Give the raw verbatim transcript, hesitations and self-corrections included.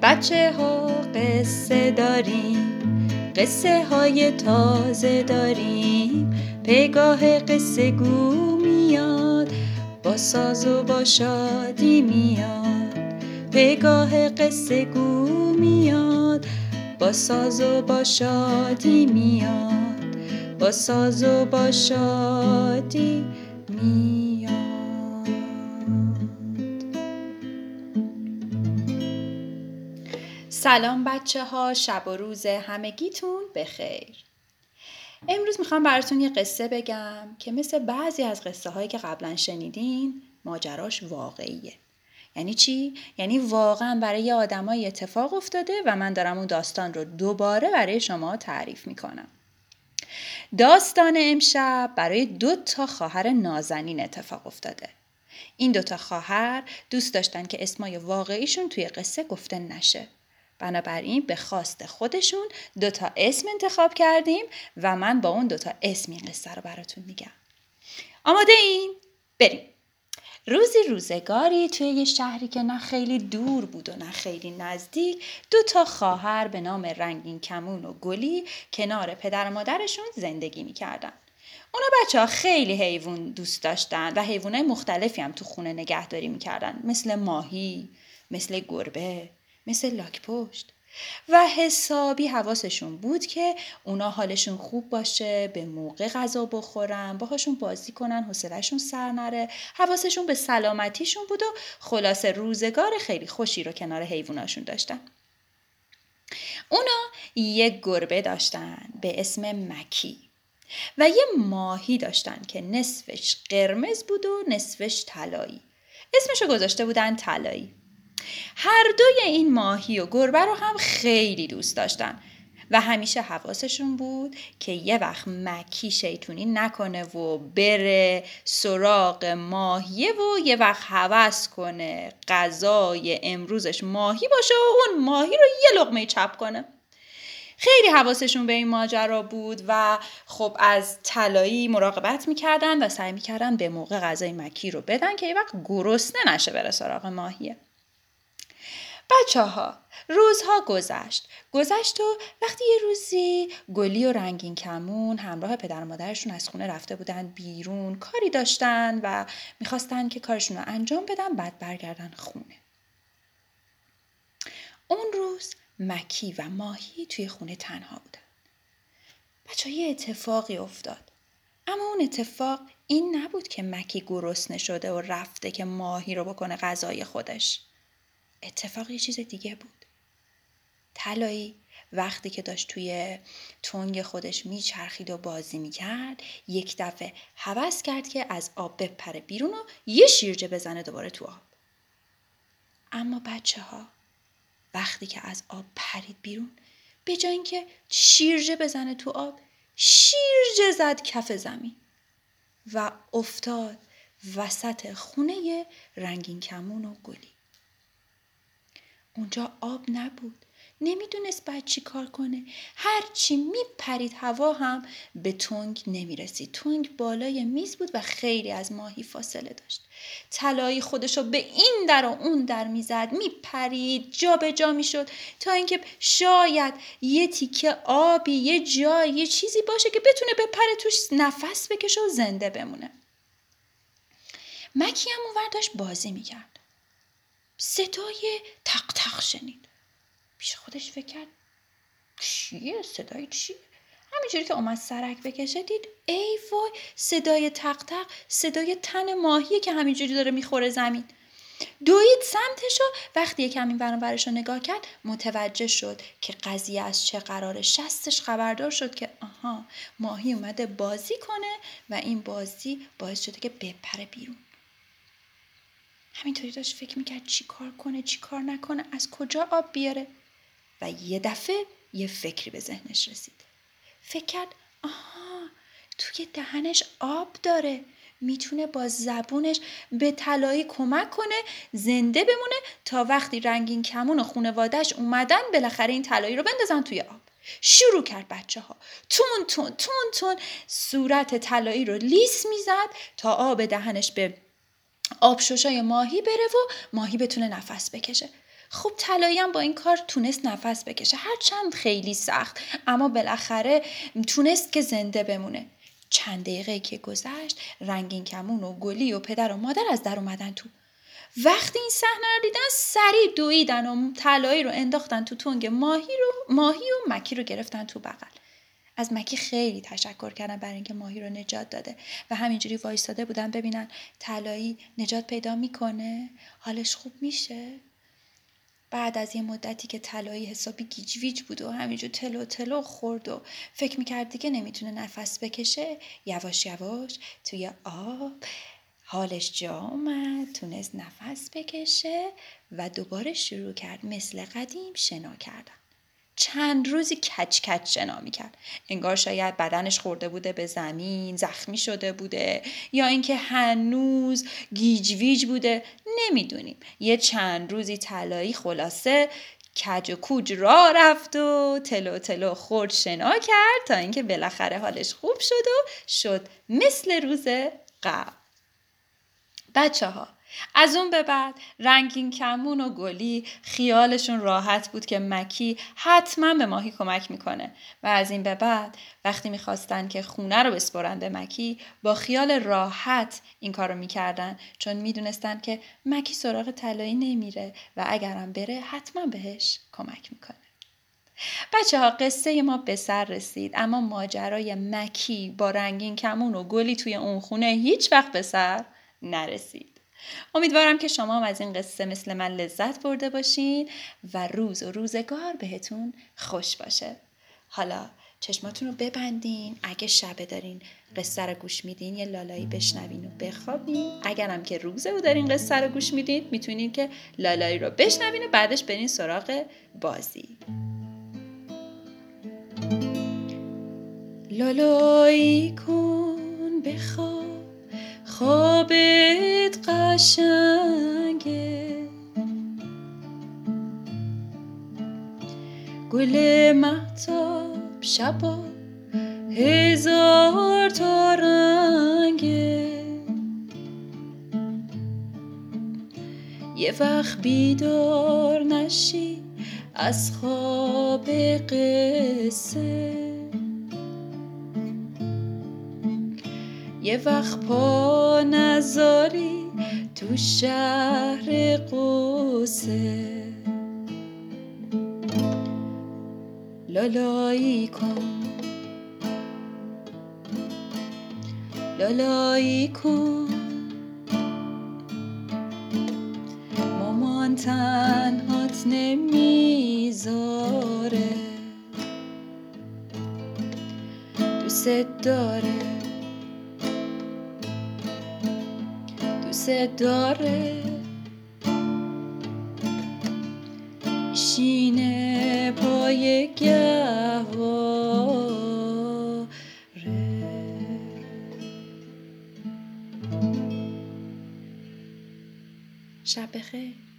بچه ها قصه داریم، قصه های تازه داریم، پگاه قصه گو میاد، با ساز و با شادی میاد. پگاه قصه گو میاد، با ساز و با شادی میاد، با ساز و با شادی میاد. سلام بچه ها، شب و روز همگیتون بخیر. امروز میخوام براتون یه قصه بگم که مثل بعضی از قصه هایی که قبلا شنیدین ماجراش واقعیه. یعنی چی؟ یعنی واقعا برای یه آدمای اتفاق افتاده و من دارم اون داستان رو دوباره برای شما تعریف میکنم. داستان امشب برای دو تا خواهر نازنین اتفاق افتاده. این دو تا خواهر دوست داشتن که اسمای واقعیشون توی قصه گفته نشه. بنابراین به خواست خودشون دو تا اسم انتخاب کردیم و من با اون دو تا اسم این قصه رو براتون میگم. آماده این؟ بریم. روزی روزگاری توی یه شهری که نه خیلی دور بود و نه خیلی نزدیک، دو تا خواهر به نام رنگین کمون و گلی کنار پدر و مادرشون زندگی میکردن. اونا بچه ها خیلی حیوان دوست داشتن و حیوانای مختلفی هم تو خونه نگهداری میکردن، مثل ماهی، مثل گربه، مثل لاک‌پشت. و حسابی حواسشون بود که اونا حالشون خوب باشه، به موقع غذا بخورن، باهاشون بازی کنن، حوصله‌شون سر نره، حواسشون به سلامتیشون بود و خلاصه روزگار خیلی خوشی رو کنار حیواناشون داشتن. اونا یک گربه داشتن به اسم مکی و یه ماهی داشتن که نصفش قرمز بود و نصفش طلایی. اسمشو گذاشته بودن طلایی. هر دوی این ماهی و گربه رو هم خیلی دوست داشتن و همیشه حواسشون بود که یه وقت مکی شیطونی نکنه و بره سراغ ماهیه و یه وقت هوس کنه غذای امروزش ماهی باشه و اون ماهی رو یه لقمه چپ کنه. خیلی حواسشون به این ماجرا بود و خب از طلایی مراقبت میکردن و سعی میکردن به موقع غذای مکی رو بدن که یه وقت گرسنه نشه بره سراغ ماهیه. بچه ها روزها گذشت گذشت و وقتی یه روزی گلی و رنگین کمون همراه پدر و مادرشون از خونه رفته بودن بیرون، کاری داشتن و میخواستن که کارشون رو انجام بدن بعد برگردن خونه. اون روز مکی و ماهی توی خونه تنها بودن. بچه ها یه اتفاقی افتاد، اما اون اتفاق این نبود که مکی گرسنه شده و رفته که ماهی رو بکنه غذای خودش. اتفاق یه چیز دیگه بود. طلایی وقتی که داشت توی تنگ خودش میچرخید و بازی میکرد، یک دفعه هوس کرد که از آب بپره بیرون و یه شیرجه بزنه دوباره تو آب. اما بچه ها وقتی که از آب پرید بیرون، به جای اینکه شیرجه بزنه تو آب، شیرجه زد کف زمین و افتاد وسط خونه رنگین کمون و گلی. اونجا آب نبود، نمیدونست باید چی کار کنه. هرچی میپرید هوا هم به تنگ نمیرسید. تنگ بالای میز بود و خیلی از ماهی فاصله داشت. طلایی خودشو به این در و اون در میزد، میپرید، جا به جا میشد تا اینکه شاید یه تیکه آبی، یه جای، یه چیزی باشه که بتونه بپره توش، نفس بکشه و زنده بمونه. مکی هم اونور داشت بازی میکرد. صدای تق تق شنید. پیش خودش فکر کرد چیه؟ صدای چیه؟ همینجوری که اومد سرک بکشه دید ای وای، صدای تق تق صدای تن ماهیه که همینجوری داره میخوره زمین. دوید سمتش و وقتی یکم این ور اون ورش رو نگاه کرد متوجه شد که قضیه از چه قراره. شستش خبردار شد که آها، ماهی اومده بازی کنه و این بازی باعث شده که بپره بیرون. همینطوری داشت فکر میکرد چی کار کنه چی کار نکنه، از کجا آب بیاره و یه دفعه یه فکری به ذهنش رسید. فکر کرد آها، توی دهنش آب داره، میتونه با زبونش به طلایی کمک کنه زنده بمونه تا وقتی رنگین کمون و خونواده‌اش اومدن بالاخره این طلایی رو بندازن توی آب. شروع کرد بچه ها تون تون تون تون صورت طلایی رو لیس میزد تا آب دهنش به آب ششای ماهی بره و ماهی بتونه نفس بکشه. خب طلایی هم با این کار تونست نفس بکشه، هرچند خیلی سخت، اما بالاخره تونست که زنده بمونه. چند دقیقه که گذشت رنگین کمون و گلی و پدر و مادر از در اومدن تو. وقتی این صحنه رو دیدن سریع دویدن و طلایی رو انداختن تو تنگ ماهی رو ماهی و مکی رو گرفتن تو بغل. از مکی خیلی تشکر کردن برای اینکه ماهی رو نجات داده و همینجوری وایساده بودن ببینن طلایی نجات پیدا میکنه، حالش خوب میشه. بعد از یه مدتی که طلایی حسابی گیج ویج بود و همینجور تلو تلو خورد و فکر میکرد دیگه نمیتونه نفس بکشه، یواش یواش توی آب حالش جا اومد، تونست نفس بکشه و دوباره شروع کرد مثل قدیم شنا کردن. چند روزی کچ کچ شنا میکرد. انگار شاید بدنش خورده بوده به زمین، زخمی شده بوده یا اینکه هنوز گیج ویج بوده، نمیدونیم. یه چند روزی طلایی خلاصه کج و کوج راه رفت و تلو تلو خورد شنا کرد تا اینکه بالاخره حالش خوب شد و شد مثل روز قبل. بچه ها از اون به بعد رنگین کمون و گلی خیالشون راحت بود که مکی حتما به ماهی کمک میکنه و از این به بعد وقتی میخواستن که خونه رو بسپرن به مکی با خیال راحت این کار رو میکردن، چون میدونستن که مکی سراغ طلایی نمیره و اگرم بره حتما بهش کمک میکنه. بچه ها قصه ما به سر رسید، اما ماجرای مکی با رنگین کمون و گلی توی اون خونه هیچ وقت به سر نرسید. امیدوارم که شما هم از این قصه مثل من لذت برده باشین و روز و روزگار بهتون خوش باشه. حالا چشماتون رو ببندین، اگه شبه دارین قصه رو گوش میدین یه لالایی بشنوین و بخوابین، اگرم که روزه و دارین قصه رو گوش میدین میتونین که لالایی رو بشنوین و بعدش برین سراغ بازی. لالایی کن بخواب، خوابت قشنگه، گل مهتاب شبا هزار تا رنگه، یه وقت بیدار نشی از خواب قصه، یه وقت پا نذاری تو شهر قصه، لالایی کن لالایی کن، مامان تنهات نمیذاره، دوست داره دوست داره، شینه پای گهواره. شب بخیر.